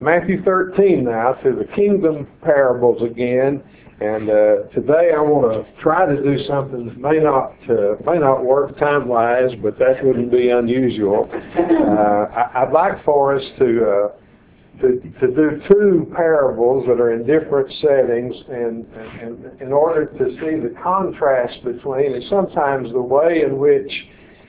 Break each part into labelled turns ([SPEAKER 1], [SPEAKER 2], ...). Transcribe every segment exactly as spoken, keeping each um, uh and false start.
[SPEAKER 1] Matthew thirteen now, to the kingdom parables again. And uh, today I want to try to do something that may not uh, may not work time-wise, but that wouldn't be unusual. Uh, I, I'd like for us to, uh, to to do two parables that are in different settings, and, and, and in order to see the contrast between, and sometimes the way in which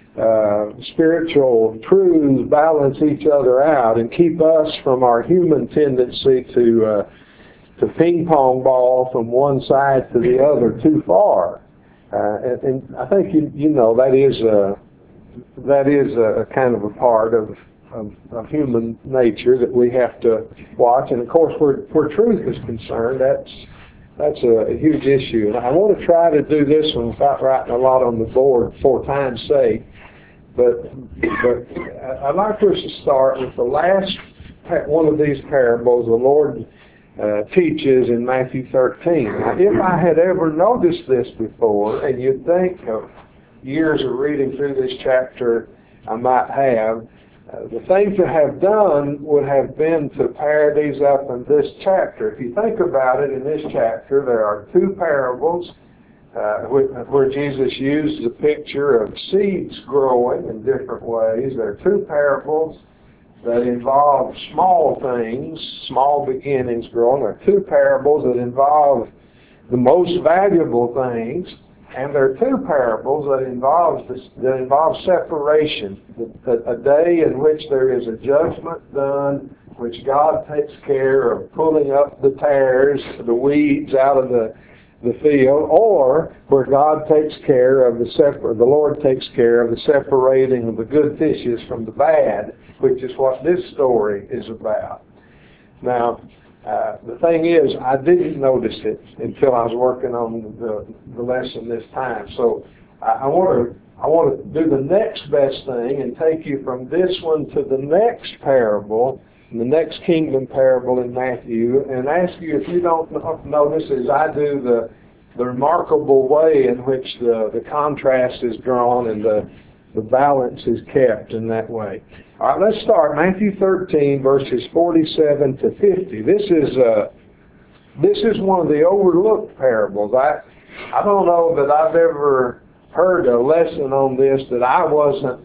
[SPEAKER 1] uh, spiritual truths balance each other out and keep us from our human tendency to uh, to ping-pong ball from one side to the other too far. Uh, and, and I think you you know that is a, that is a kind of a part of, of, of human nature that we have to watch. And of course, where, where truth is concerned, that's that's a, a huge issue. And I want to try to do this one without writing a lot on the board for time's sake. But but I'd like for us to start with the last one of these parables the Lord Uh, teaches in Matthew thirteen. Now, if I had ever noticed this before, and you'd think of years of reading through this chapter I might have, uh, the thing to have done would have been to pair these up in this chapter. If you think about it, in this chapter there are two parables uh, where, where Jesus used the picture of seeds growing in different ways. There are two parables that involve small things, small beginnings growing. There are two parables that involve the most valuable things, and there are two parables that involve this, that involve separation, a, a day in which there is a judgment done, which God takes care of pulling up the tares, the weeds out of the the field, or where God takes care of the separ- the Lord takes care of the separating of the good fishes from the bad, which is what this story is about. Now, uh, the thing is, I didn't notice it until I was working on the, the lesson this time. So I, I want to I want to do the next best thing and take you from this one to the next parable, the next kingdom parable in Matthew, and ask you if you don't notice, as I do, the the remarkable way in which the, the contrast is drawn and the, the balance is kept in that way. All right, let's start Matthew thirteen, verses forty-seven to fifty. This is uh, this is one of the overlooked parables. I I don't know that I've ever heard a lesson on this that I wasn't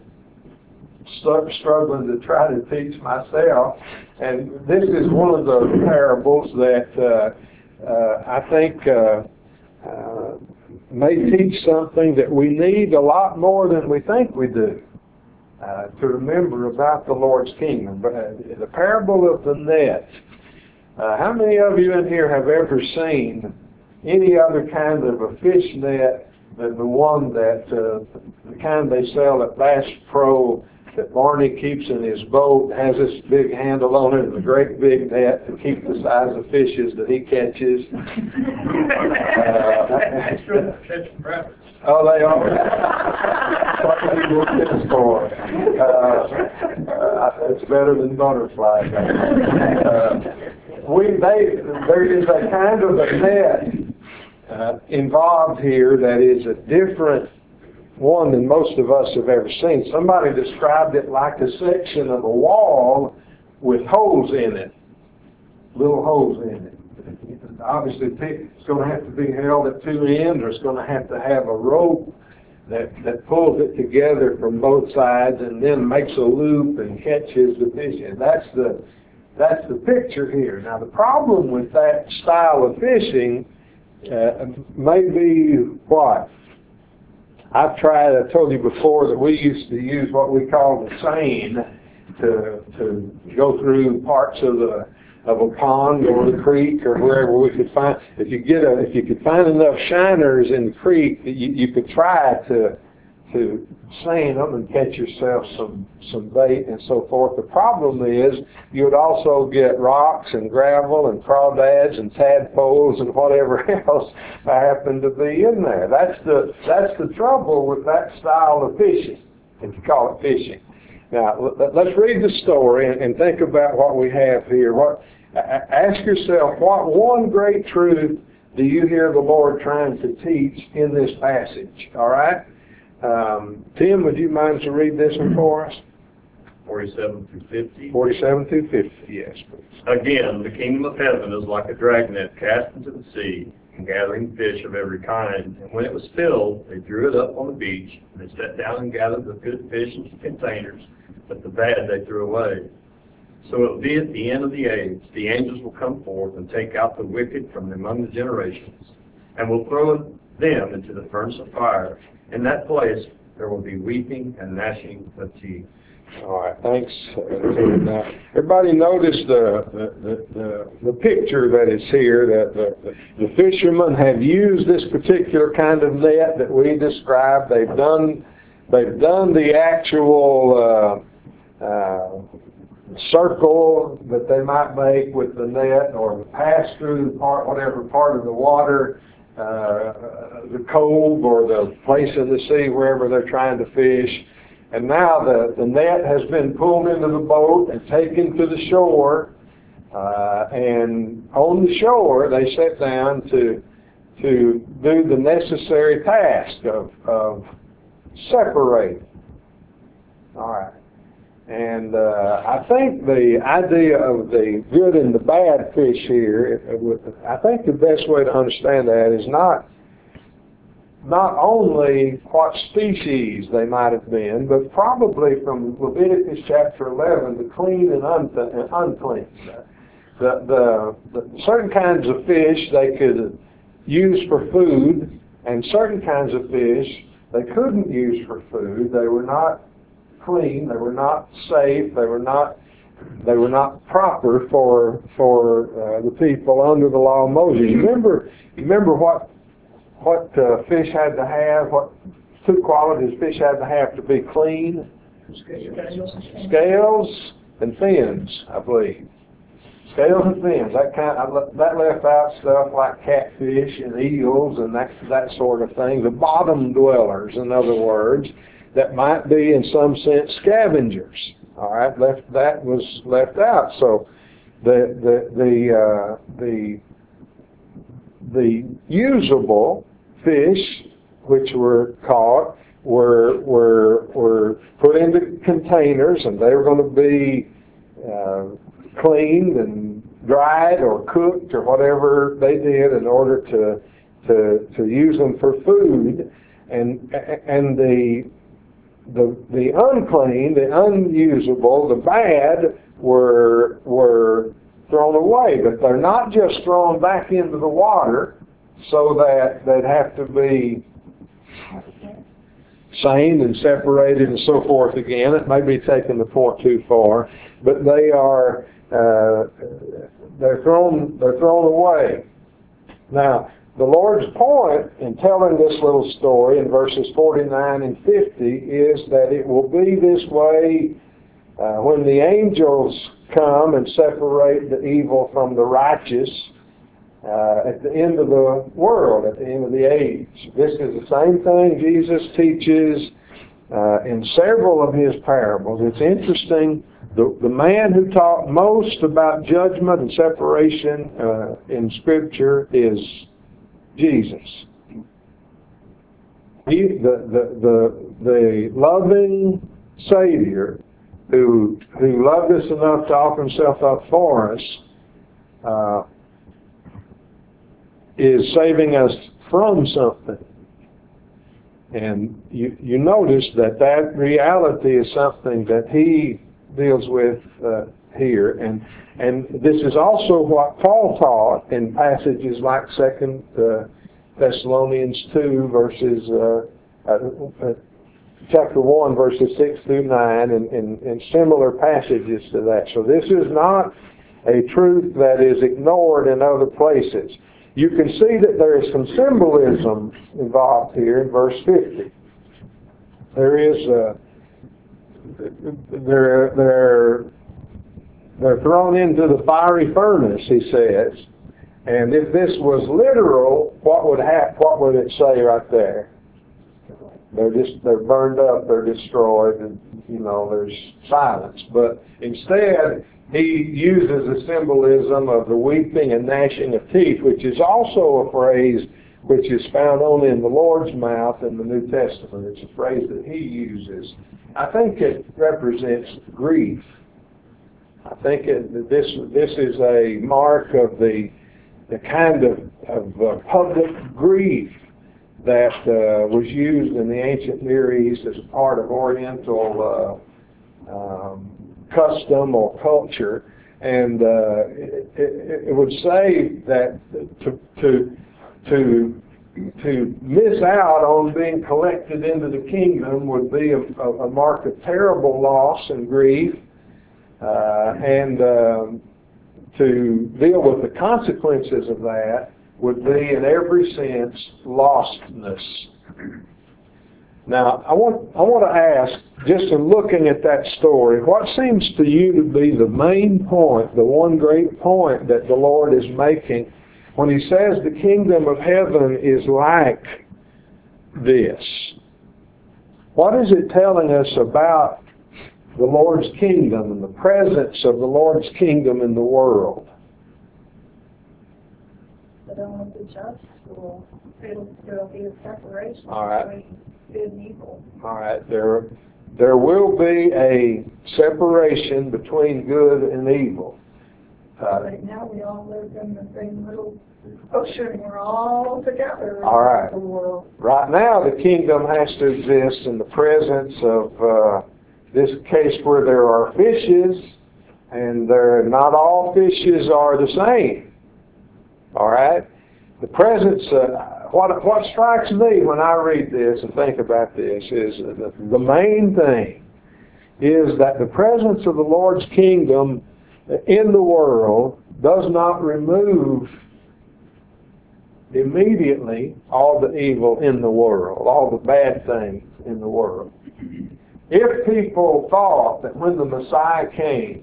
[SPEAKER 1] struggling to try to teach myself, and this is one of the parables that uh, uh, I think uh, uh, may teach something that we need a lot more than we think we do uh, to remember about the Lord's kingdom. But uh, the parable of the net. Uh, how many of you in here have ever seen any other kind of a fish net than the one that uh, the kind they sell at Bass Pro that Barney keeps in his boat, has this big handle on it and a great big net to keep the size of fishes that he catches? uh, oh, they are? What can you look this for? Uh, uh, it's better than butterflies. Uh, we, they, there is a kind of a net uh, involved here that is a different one than most of us have ever seen. Somebody described it like a section of a wall with holes in it, little holes in it. Obviously, it's going to have to be held at two ends, or it's going to have to have a rope that, that pulls it together from both sides and then makes a loop and catches the fish. And that's the, that's the picture here. Now, the problem with that style of fishing uh, may be what? I've tried, I told you before that we used to use what we call the seine to to go through parts of the of a pond or the creek or wherever we could find. If you get a if you could find enough shiners in the creek, you, you could try to to seine them and catch yourself some some bait and so forth. The problem is you would also get rocks and gravel and crawdads and tadpoles and whatever else happened to be in there. That's the that's the trouble with that style of fishing, if you call it fishing. Now let's read the story and think about what we have here. What ask yourself, what one great truth do you hear the Lord trying to teach in this passage? All right. Um, Tim, would you mind to read this one for us?
[SPEAKER 2] forty-seven through fifty.
[SPEAKER 1] forty-seven through fifty, yes, please.
[SPEAKER 2] Again, the kingdom of heaven is like a dragnet cast into the sea, and gathering fish of every kind. And when it was filled, they drew it up on the beach, and they sat down and gathered the good fish into containers, but the bad they threw away. So it will be at the end of the age, the angels will come forth and take out the wicked from among the generations, and will throw them into the furnace of fire. In that place there will be weeping and gnashing of teeth.
[SPEAKER 1] All right, thanks. Now, everybody notice the the, the, the the picture that is here, that the, the fishermen have used this particular kind of net that we described. They've done they've done the actual uh, uh, circle that they might make with the net, or pass through the part, whatever part of the water, uh, the cove or the place in the sea wherever they're trying to fish. And now the, the net has been pulled into the boat and taken to the shore, uh, and on the shore they sit down to to do the necessary task of, of separating. All right. And uh, I think the idea of the good and the bad fish here, I think the best way to understand that is not not only what species they might have been, but probably from Leviticus chapter eleven, the clean and unclean. The, the, the certain kinds of fish they could use for food, and certain kinds of fish they couldn't use for food. They were not clean, they were not safe, they were not they were not proper for for uh, the people under the law of Moses. You remember you remember what what uh, fish had to have, what two qualities fish had to have to be clean? Scales and fins, I believe. Scales and fins. That kind of, that left out stuff like catfish and eels and that that sort of thing. The bottom dwellers, in other words, that might be in some sense scavengers. All right, left that was left out. So the the the uh, the the usable fish which were caught were were were put into containers, and they were going to be uh, cleaned and dried or cooked or whatever they did in order to to to use them for food. And and the the the unclean, the unusable, the bad were were thrown away, but they're not just thrown back into the water so that they'd have to be sane and separated and so forth again. It may be taking the point too far, but they are uh, they're thrown they're thrown away. Now, the Lord's point in telling this little story in verses forty-nine and fifty is that it will be this way uh, when the angels come and separate the evil from the righteous uh, at the end of the world, at the end of the age. This is the same thing Jesus teaches uh, in several of his parables. It's interesting. The, the man who taught most about judgment and separation uh, in Scripture is Jesus. He, the, the, the, the loving Savior who, who loved us enough to offer himself up for us uh, is saving us from something. And you, you notice that that reality is something that he deals with uh, here. And and this is also what Paul taught in passages like Second uh, Thessalonians two, verses uh, uh, chapter one, verses six through nine, and, and, and similar passages to that. So this is not a truth that is ignored in other places. You can see that there is some symbolism involved here in verse fifty. There is uh, they're they're they're thrown into the fiery furnace, he says. And if this was literal, what would hap- What would it say right there? They're just they're burned up, they're destroyed, and you know there's silence. But instead, he uses the symbolism of the weeping and gnashing of teeth, which is also a phrase which is found only in the Lord's mouth in the New Testament. It's a phrase that he uses. I think it represents grief. I think it, this this is a mark of the the kind of, of uh, public grief that uh, was used in the ancient Near East as a part of Oriental uh, um, custom or culture, and uh, it, it, it would say that to to to to miss out on being collected into the kingdom would be a, a mark of terrible loss and grief, uh, and um, to deal with the consequences of that would be, in every sense, lostness. Now, I want I want to ask, just in looking at that story, what seems to you to be the main point, the one great point that the Lord is making when he says the kingdom of heaven is like this? What is it telling us about the Lord's kingdom and the presence of the Lord's kingdom in the world?
[SPEAKER 3] But only the just will, it'll, there'll be a separation
[SPEAKER 1] All right.
[SPEAKER 3] between good and evil.
[SPEAKER 1] All right, there, there will be a separation between good and evil. Uh,
[SPEAKER 3] Right now, we all live in the same little ocean. We're all together
[SPEAKER 1] All right.
[SPEAKER 3] in the world.
[SPEAKER 1] Right now, the kingdom has to exist in the presence of uh, this case where there are fishes, and there not all fishes are the same. All right? The presence, uh, what, what strikes me when I read this and think about this is the, the main thing is that the presence of the Lord's kingdom in the world does not remove immediately all the evil in the world, all the bad things in the world. If people thought that when the Messiah came,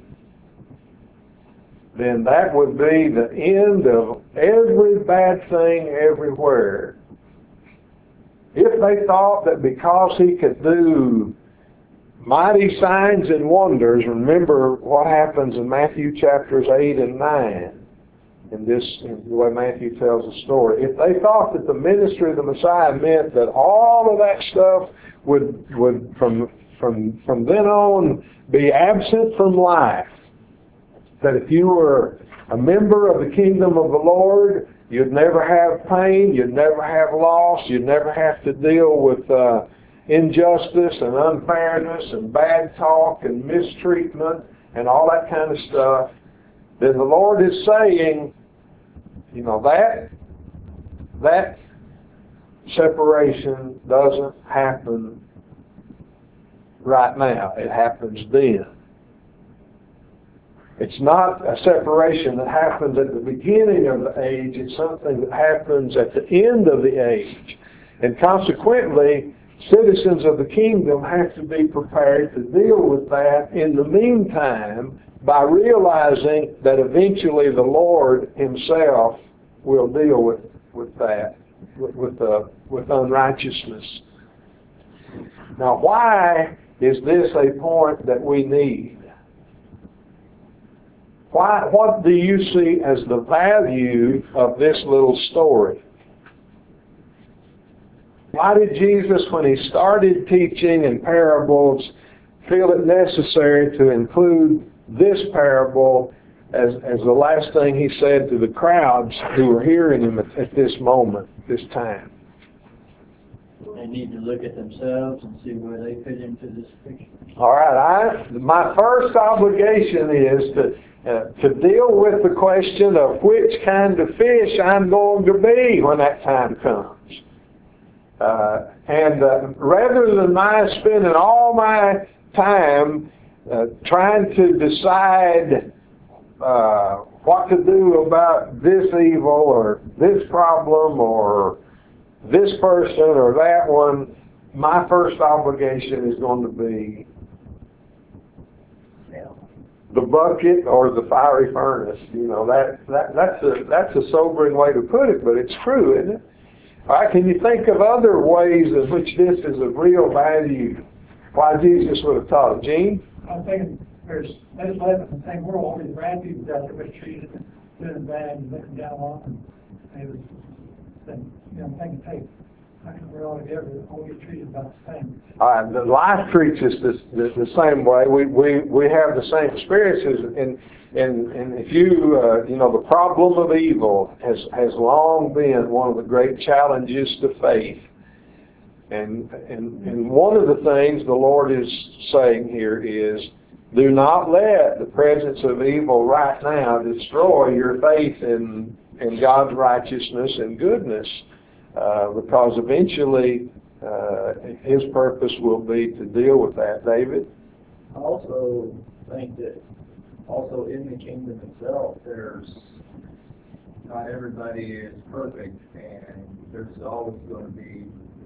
[SPEAKER 1] then that would be the end of every bad thing everywhere. If they thought that because he could do mighty signs and wonders, remember what happens in Matthew chapters eight and nine, in this, in the way Matthew tells the story. If they thought that the ministry of the Messiah meant that all of that stuff would, would from, from, from then on be absent from life, that if you were a member of the kingdom of the Lord, you'd never have pain, you'd never have loss, you'd never have to deal with uh, injustice and unfairness and bad talk and mistreatment and all that kind of stuff, then the Lord is saying, you know, that that separation doesn't happen right now. It happens then. It's not a separation that happens at the beginning of the age. It's something that happens at the end of the age. And consequently, citizens of the kingdom have to be prepared to deal with that in the meantime by realizing that eventually the Lord himself will deal with, with that, with, with, uh, with unrighteousness. Now, why is this a point that we need? Why, what do you see as the value of this little story? Why did Jesus, when he started teaching in parables, feel it necessary to include this parable as, as the last thing he said to the crowds who were hearing him at, at this moment, this time?
[SPEAKER 4] They need to look at themselves and see where they fit into this picture.
[SPEAKER 1] All right, I, my first obligation is to uh, to deal with the question of which kind of fish I'm going to be when that time comes. Uh, and uh, rather than my spending all my time uh, trying to decide uh, what to do about this evil or this problem or this person or that one, my first obligation is going to be the bucket or the fiery furnace. You know, that, that that's a that's a sobering way to put it, but it's true, isn't it? All right, can you think of other ways in which this is of real value? Why Jesus would have taught it? Gene?
[SPEAKER 5] I'm thinking there's those living in the same world, all these bad people out there mistreated, doing bad and looking down on them. They was then, you know, thinking, hey, I can, we're all together, all get treated about the same.
[SPEAKER 1] Uh, the life treats us the, the, the same way. We, we, we have the same experiences, and, and, and if you, uh, you know, the problem of evil has, has long been one of the great challenges to faith. And, and, and one of the things the Lord is saying here is, do not let the presence of evil right now destroy your faith in, in God's righteousness and goodness. Uh, because eventually uh, His purpose will be to deal with that. David?
[SPEAKER 6] I also think that also in the kingdom itself, there's not everybody is perfect, and there's always going to be,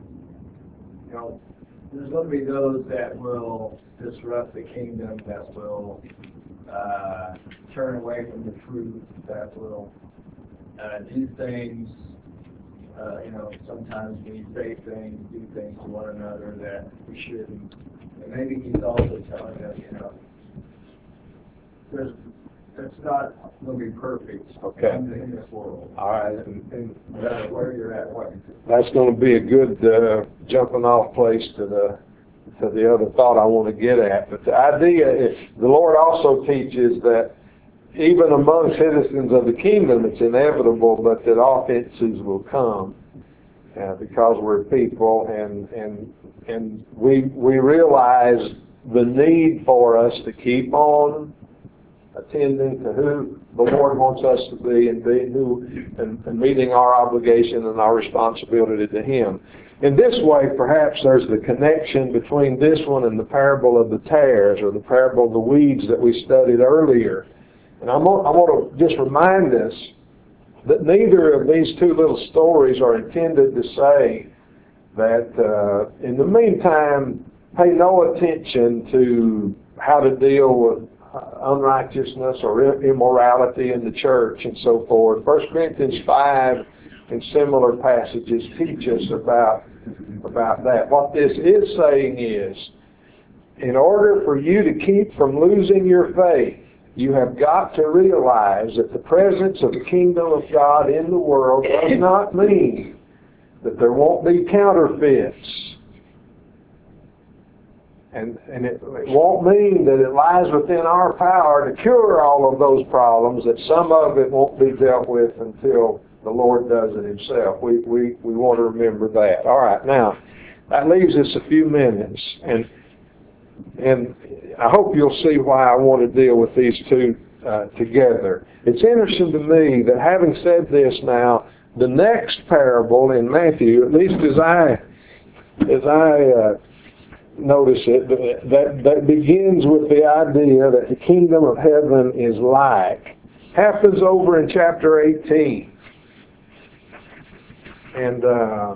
[SPEAKER 6] you know, there's going to be those that will disrupt the kingdom, that will uh, turn away from the truth, that will uh, do things. Uh, you know, sometimes we say things, do things to one another that we shouldn't. And maybe he's also telling us, you know, there's, it's not going to be perfect
[SPEAKER 1] Okay.
[SPEAKER 6] in, in this world.
[SPEAKER 1] All right. And, and
[SPEAKER 6] No matter where you're at, what you're
[SPEAKER 1] that's going to be a good uh, jumping off place to the to the other thought I want to get at. But the idea is, the Lord also teaches that even among citizens of the kingdom, it's inevitable, but that offenses will come uh, because we're people, and and and we we realize the need for us to keep on attending to who the Lord wants us to be, and be who and, and meeting our obligation and our responsibility to Him. In this way, perhaps there's the connection between this one and the parable of the tares, or the parable of the weeds that we studied earlier. And I want, I want to just remind us that neither of these two little stories are intended to say that uh, in the meantime, pay no attention to how to deal with uh, unrighteousness or immorality in the church and so forth. First Corinthians five and similar passages teach us about, about that. What this is saying is, in order for you to keep from losing your faith, you have got to realize that the presence of the kingdom of God in the world does not mean that there won't be counterfeits. And, and it, it won't mean that it lies within our power to cure all of those problems, that some of it won't be dealt with until the Lord does it Himself. We, we, we want to remember that. All right, now, that leaves us a few minutes. And And I hope you'll see why I want to deal with these two uh, together. It's interesting to me that, having said this now, the next parable in Matthew, at least as I as I uh, notice it, that, that begins with the idea that the kingdom of heaven is like, happens over in chapter eighteen. And uh,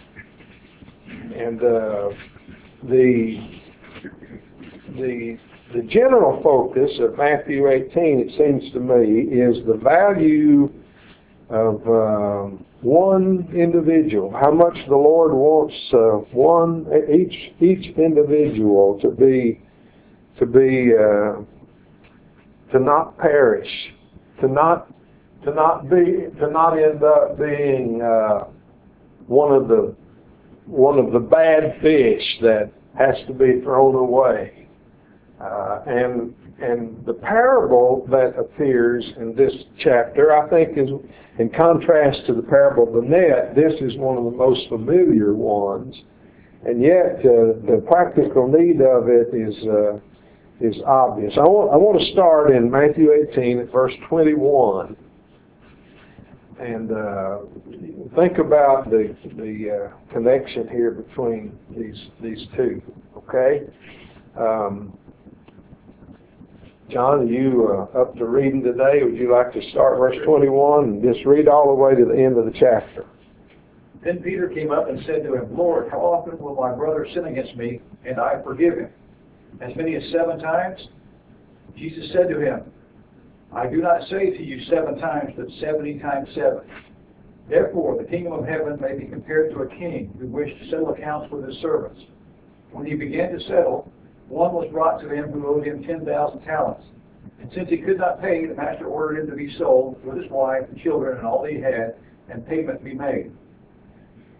[SPEAKER 1] and uh, the The, the general focus of Matthew eighteen, it seems to me, is the value of um, one individual. How much the Lord wants uh, one each each individual to be to be uh, to not perish, to not to not be to not end up being uh, one of the one of the bad fish that has to be thrown away. Uh, and and the parable that appears in this chapter, I think, is in contrast to the parable of the net. This is one of the most familiar ones, and yet uh, the practical need of it is uh, is obvious. I want I want to start in Matthew eighteen at verse twenty-one, and uh, think about the the uh, connection here between these these two. Okay. Um, John, are you uh, up to reading today? Would you like to start verse twenty-one and just read all the way to the end of the chapter?
[SPEAKER 7] Then Peter came up and said to him, Lord, how often will my brother sin against me, and I forgive him? As many as seven times? Jesus said to him, I do not say to you seven times, but seventy times seven. Therefore, the kingdom of heaven may be compared to a king who wished to settle accounts with his servants. When he began to settle, one was brought to him who owed him ten thousand talents. And since he could not pay, the master ordered him to be sold with his wife and children and all that he had, and payment be made.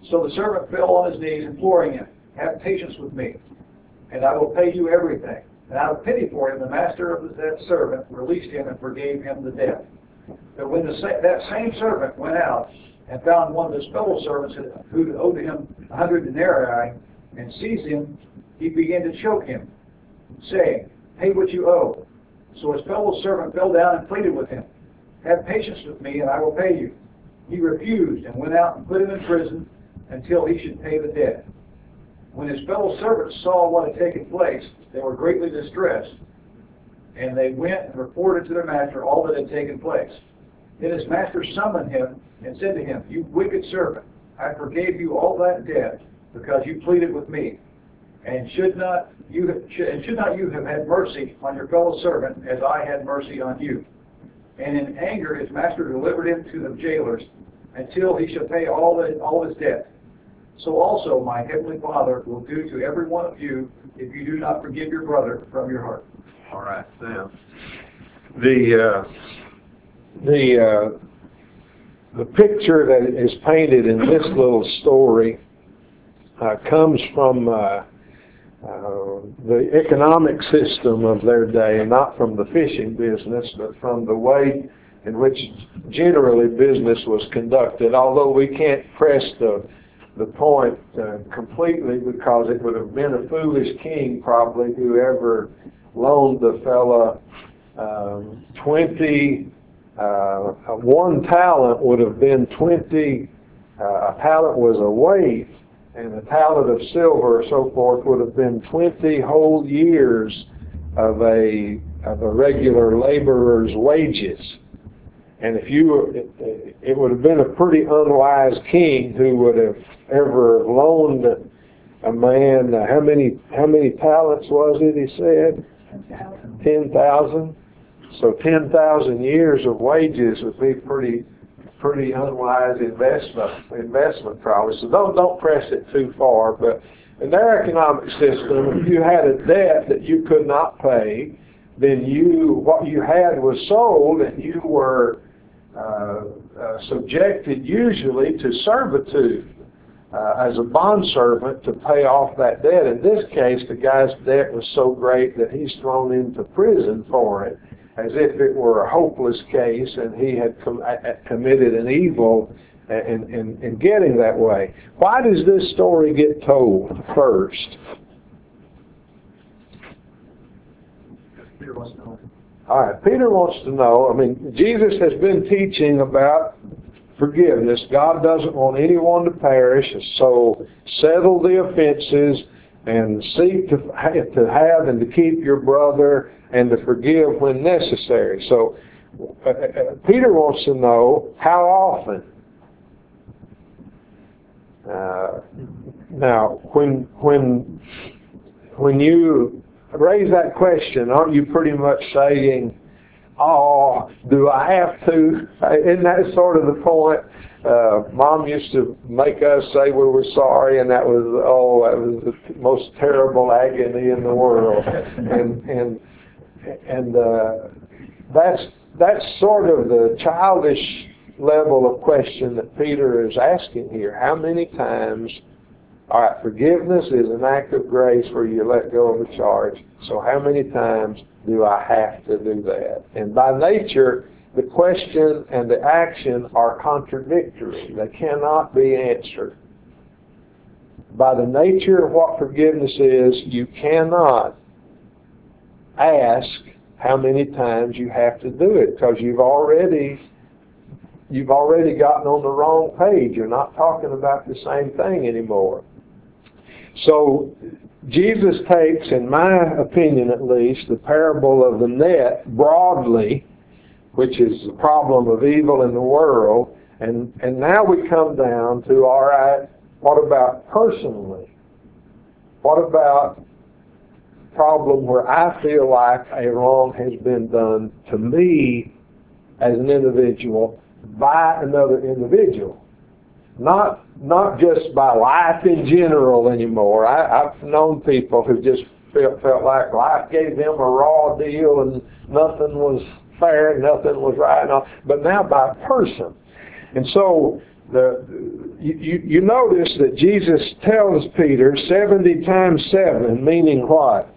[SPEAKER 7] So the servant fell on his knees, imploring him, have patience with me, and I will pay you everything. And out of pity for him, the master of that servant released him and forgave him the debt. But when the sa- that same servant went out and found one of his fellow servants who owed him a hundred denarii, and seized him, he began to choke him, saying, pay what you owe. So his fellow servant fell down and pleaded with him, have patience with me, and I will pay you. He refused and went out and put him in prison until he should pay the debt. When his fellow servants saw what had taken place, they were greatly distressed, and they went and reported to their master all that had taken place. Then his master summoned him and said to him, you wicked servant, I forgave you all that debt because you pleaded with me. And should not you have, and should not you have had mercy on your fellow servant as I had mercy on you? And in anger his master delivered him to the jailers until he shall pay all the, all his debt. So also my heavenly Father will do to every one of you if you do not forgive your brother from your heart.
[SPEAKER 1] All right, now the uh, the uh, the picture that is painted in this little story uh, comes from uh, uh, the economic system of their day, and not from the fishing business, but from the way in which generally business was conducted. Although we can't press the the point uh, completely, because it would have been a foolish king probably who ever loaned the fella um, twenty, uh, one talent would have been twenty, uh, a talent was a weight, and a talent of silver or so forth would have been twenty whole years of a, of a regular laborer's wages. And if you, it, it would have been a pretty unwise king who would have ever loaned a man, uh, how many, how many talents was it, he said? ten thousand. So ten thousand years of wages would be pretty, pretty unwise investment, investment probably. So don't, don't press it too far. But in their economic system, if you had a debt that you could not pay, then you, what you had was sold, and you were uh, uh, subjected usually to servitude uh, as a bondservant to pay off that debt. In this case, the guy's debt was so great that he's thrown into prison for it, as if it were a hopeless case and he had com- committed an evil in, in, in getting that way. Why does this story get told first?
[SPEAKER 7] Peter wants to know.
[SPEAKER 1] All right, Peter wants to know, I mean, Jesus has been teaching about forgiveness. God doesn't want anyone to perish, so settle the offenses and seek to, to have and to keep your brother and to forgive when necessary. So uh, uh, Peter wants to know how often. Uh, now, when when when you raise that question, aren't you pretty much saying, oh, do I have to? Isn't that sort of the point? Uh, Mom used to make us say we were sorry, and that was, oh, that was the most terrible agony in the world. And and and uh, that's that's sort of the childish level of question that Peter is asking here. How many times? All right, forgiveness is an act of grace where you let go of a charge. So how many times do I have to do that? And by nature, the question and the action are contradictory. They cannot be answered. By the nature of what forgiveness is, you cannot ask how many times you have to do it, because you've already you've already gotten on the wrong page. You're not talking about the same thing anymore. So Jesus takes, in my opinion at least, the parable of the net broadly, which is the problem of evil in the world, and, and now we come down to, all right, what about personally? What about the problem where I feel like a wrong has been done to me as an individual by another individual? Not not just by life in general anymore. I, I've known people who just felt, felt like life gave them a raw deal and nothing was fair, nothing was right, and all, but now by person. And so the you, you, you notice that Jesus tells Peter seventy times seven, meaning what?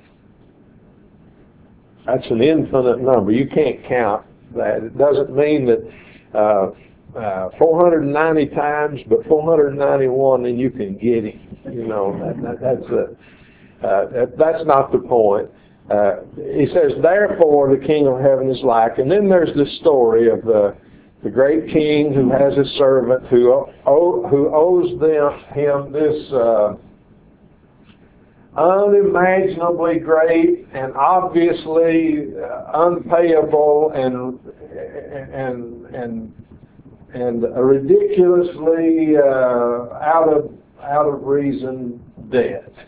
[SPEAKER 1] That's an infinite number. You can't count that. It doesn't mean that uh, uh, four hundred ninety times, but four hundred ninety-one, and you can get him. You know, that, that, that's a, uh, that, that's not the point. Uh, he says, therefore, the kingdom of heaven is like. And then there's the story of the the great king who has a servant who owe, who owes them him this uh, unimaginably great and obviously uh, unpayable and and and and a ridiculously uh, out of out of reason debt.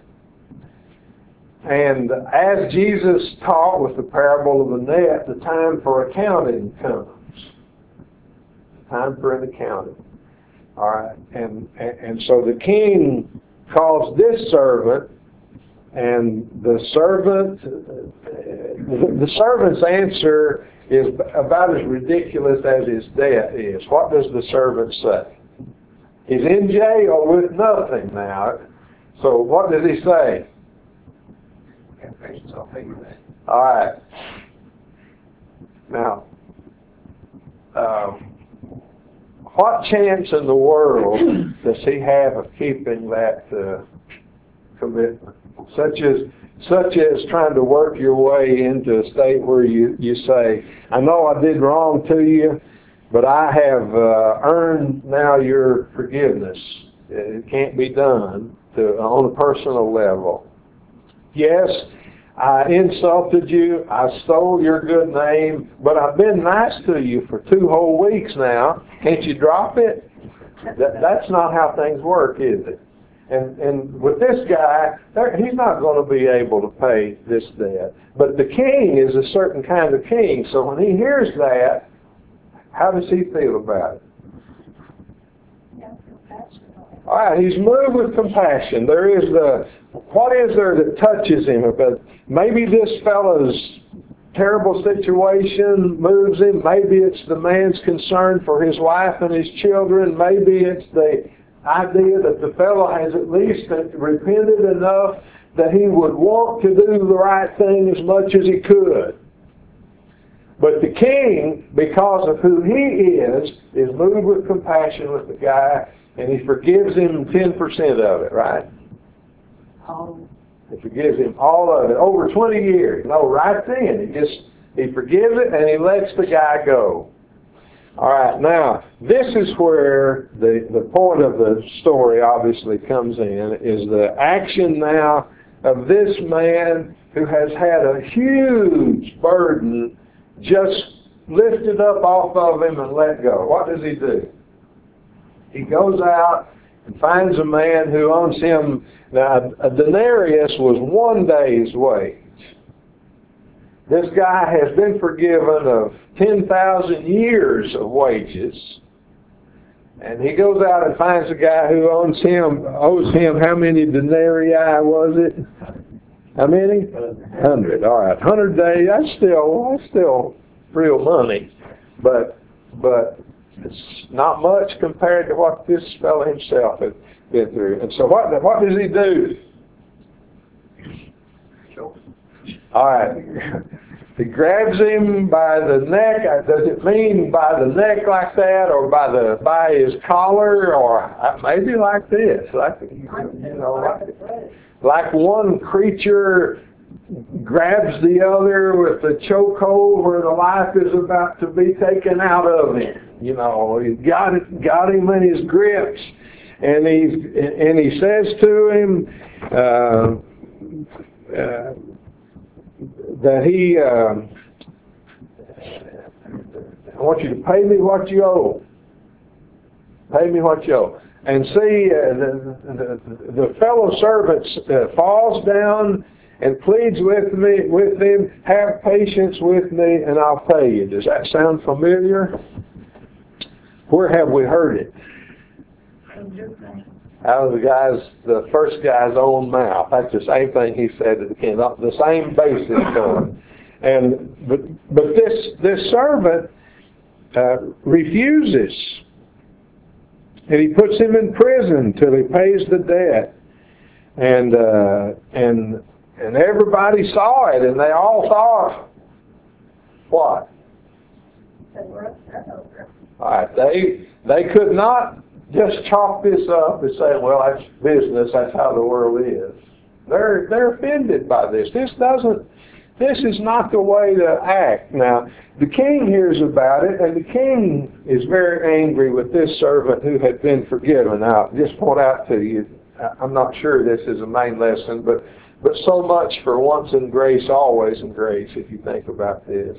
[SPEAKER 1] And as Jesus taught with the parable of the net, the time for accounting comes. Time for an accounting. All right, and, and and so the king calls this servant, and the servant, the, the servant's answer is about as ridiculous as his debt is. What does the servant say? He's in jail with nothing now. So what does he say? Have patience, I'll pay you that. All right. Now, um, what chance in the world does he have of keeping that uh, commitment? Such as, such as trying to work your way into a state where you, you say, I know I did wrong to you, but I have uh, earned now your forgiveness. It can't be done to, on a personal level. Yes, I insulted you, I stole your good name, but I've been nice to you for two whole weeks now. Can't you drop it? That, that's not how things work, is it? And and with this guy, he's not going to be able to pay this debt. But the king is a certain kind of king, so when he hears that, how does he feel about it? All right, he's moved with compassion. There is the, what is there that touches him? But maybe this fellow's terrible situation moves him. Maybe it's the man's concern for his wife and his children. Maybe it's the idea that the fellow has at least repented enough that he would want to do the right thing as much as he could. But the king, because of who he is, is moved with compassion with the guy, and he forgives him ten percent of it, right? He forgives him all of it. Over twenty years. No, right then. He just, he forgives it and he lets the guy go. All right, now, this is where the, the point of the story obviously comes in, is the action now of this man who has had a huge burden just lifted up off of him and let go. What does he do? He goes out and finds a man who owes him, now a denarius was one day's wage. This guy has been forgiven of ten thousand years of wages. And he goes out and finds a guy who owes him, owes him how many denarii was it? How many? Hundred. All right, hundred days. That's still that's still real money, but but it's not much compared to what this fellow himself had been through. And so what what does he do? All right. He grabs him by the neck. Does it mean by the neck like that, or by the by his collar, or maybe like this, like you know, like, like one creature grabs the other with the chokehold where the life is about to be taken out of him. You know, he got it, got him in his grips, and he's and he says to him uh, uh, that he, uh, I want you to pay me what you owe. Pay me what you owe. And see, uh, the, the the fellow servant uh, falls down and pleads with me, with him, have patience with me, and I'll pay you. Does that sound familiar? Where have we heard it? Out of the guy's, the first guy's own mouth. That's the same thing he said to the king. The same basis for it. And but but this this servant uh, refuses. And he puts him in prison till he pays the debt. And uh, and and everybody saw it, and they all thought, what?
[SPEAKER 3] They were upset over it.
[SPEAKER 1] All right, they they could not just chalk this up and say, well, that's business. That's how the world is. They're they're offended by this. This doesn't. This is not the way to act. Now, the king hears about it, and the king is very angry with this servant who had been forgiven. Now, I'll just point out to you, I'm not sure this is a main lesson, but but so much for once in grace, always in grace, if you think about this.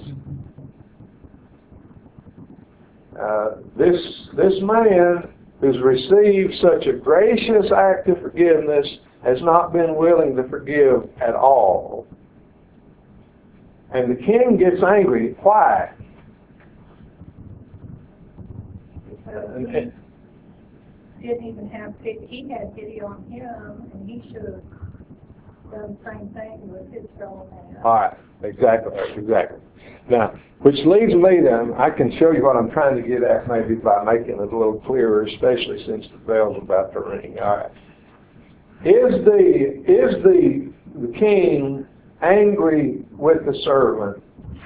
[SPEAKER 1] Uh, this this man who's received such a gracious act of forgiveness has not been willing to forgive at all. And the king gets angry. Why?
[SPEAKER 3] Because
[SPEAKER 1] And-
[SPEAKER 3] he didn't even have pity. He had pity on him, and he should have done the same thing with his fellow man.
[SPEAKER 1] All right, exactly, exactly. Now, which leads me then, I can show you what I'm trying to get at maybe by making it a little clearer, especially since the bell's about to ring. All right. Is the, is the, the king angry with the servant?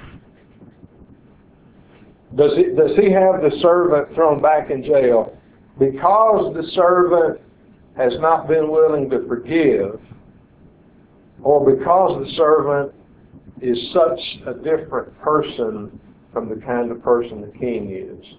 [SPEAKER 1] Does he, does he have the servant thrown back in jail because the servant has not been willing to forgive, or because the servant is such a different person from the kind of person the king is?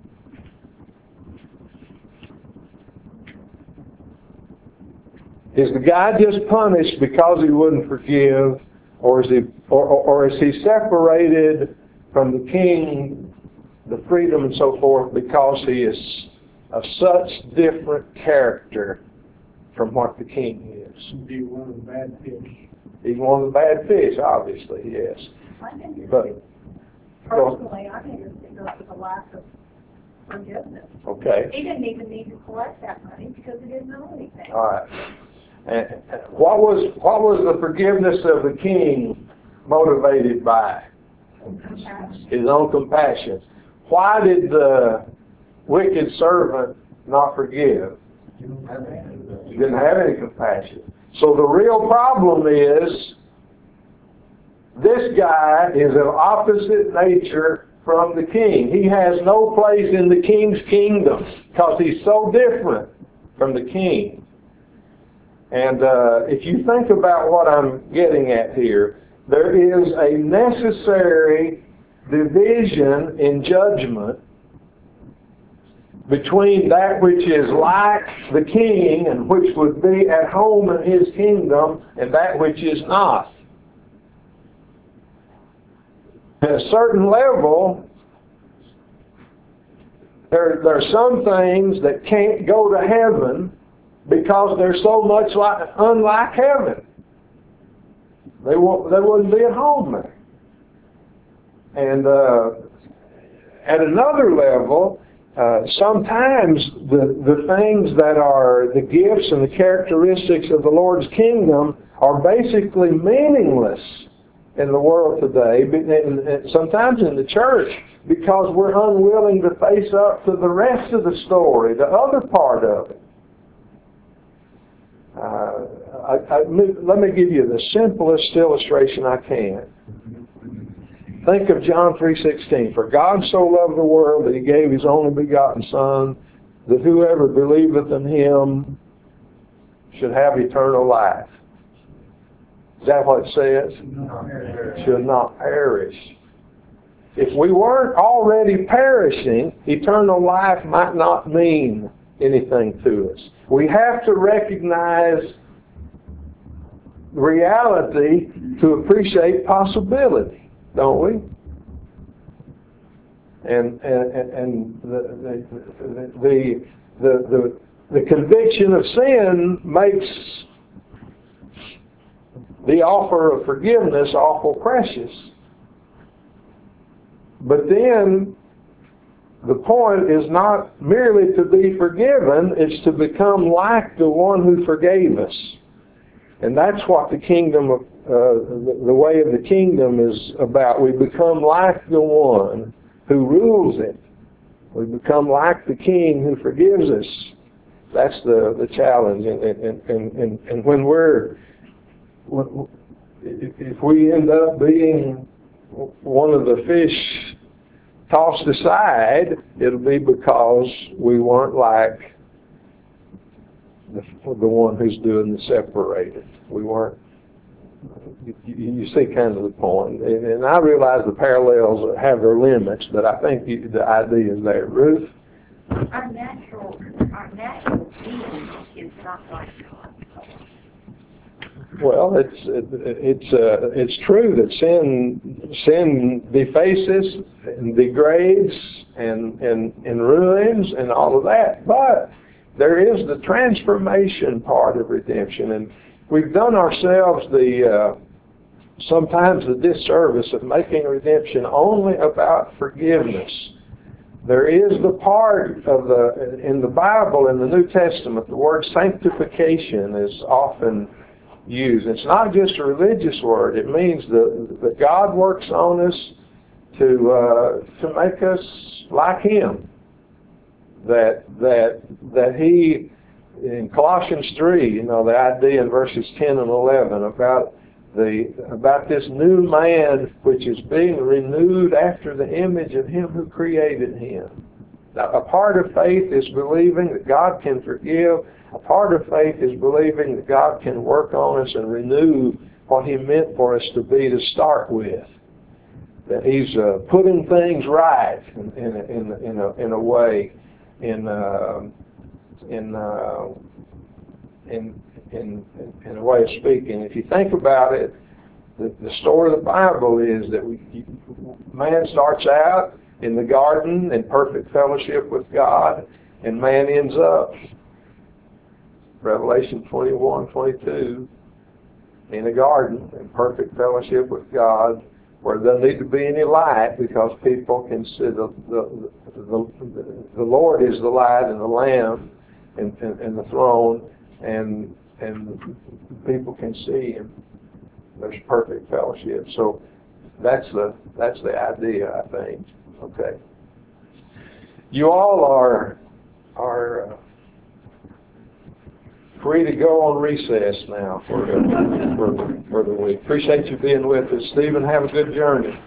[SPEAKER 1] Is the guy just punished because he wouldn't forgive, or is he, or, or, or is he separated from the king, the freedom and so forth, because he is of such different character from what the king is?
[SPEAKER 5] Be one of the bad fish.
[SPEAKER 1] He's one of the bad fish, obviously, yes.
[SPEAKER 3] I think it's,
[SPEAKER 1] But-
[SPEAKER 3] personally, I think it's because of the lack of forgiveness.
[SPEAKER 1] Okay.
[SPEAKER 3] He didn't even need to collect that money because he didn't know anything.
[SPEAKER 1] All right. And and what was what was the forgiveness of the king motivated by?
[SPEAKER 3] Compassion.
[SPEAKER 1] His own compassion. Why did the wicked servant not forgive? He didn't have any compassion. So the real problem is this guy is of opposite nature from the king. He has no place in the king's kingdom because he's so different from the king. And uh, if you think about what I'm getting at here, there is a necessary division in judgment between that which is like the king and which would be at home in his kingdom and that which is not. At a certain level, there, there are some things that can't go to heaven because they're so much like, unlike heaven. They won't, they wouldn't be at home there. And uh, at another level, uh, sometimes the, the things that are the gifts and the characteristics of the Lord's kingdom are basically meaningless in the world today, and sometimes in the church, because we're unwilling to face up to the rest of the story, the other part of it. Uh, I, I, let me give you the simplest illustration I can. Think of John three sixteen. For God so loved the world that He gave His only begotten Son, that whoever believeth in Him should have eternal life. Is that what it says? Should not perish. If we weren't already perishing, eternal life might not mean anything to us. We have to recognize reality to appreciate possibility, don't we? And and and the the the the, the, the conviction of sin makes the offer of forgiveness awful precious. But then the point is not merely to be forgiven, it's to become like the one who forgave us. And that's what the kingdom of, uh, the, the way of the kingdom is about. We become like the one who rules it We become like the King who forgives us. That's the, the challenge. And, and, and, and, and when we're, when, if we end up being one of the fish tossed aside, it'll be because we weren't like the, the one who's doing the separating. We weren't. You, you see kind of the point. And, and I realize the parallels have their limits, but I think you, the idea is there. Ruth?
[SPEAKER 8] Our natural, our natural being is not like God.
[SPEAKER 1] Well, it's it, it's uh, it's true that sin sin defaces and degrades and, and and ruins and all of that, but there is the transformation part of redemption, and we've done ourselves the uh, sometimes the disservice of making redemption only about forgiveness. There is the part of the in the Bible, in the New Testament, the word sanctification is often used. It's not just a religious word. It means that, that God works on us to uh, to make us like Him. That that that He, in Colossians three, you know, the idea in verses ten and eleven about the about this new man which is being renewed after the image of Him who created him. Now, a part of faith is believing that God can forgive. A part of faith is believing that God can work on us and renew what He meant for us to be to start with. That He's uh, putting things right in in a, in a, in a, in a way, in uh, in, uh, in in in a way of speaking. If you think about it, the, the story of the Bible is that we, man starts out in the garden in perfect fellowship with God, and man ends up, Revelation twenty-one, twenty-two, in a garden in perfect fellowship with God, where there doesn't need to be any light because people can see the the, the, the, the Lord is the light and the Lamb and, and, and the throne, and and people can see Him. There's perfect fellowship. So that's the that's the idea, I think. Okay. You all are are uh, free to go on recess now for the, for, for the week. Appreciate you being with us. Stephen, have a good journey.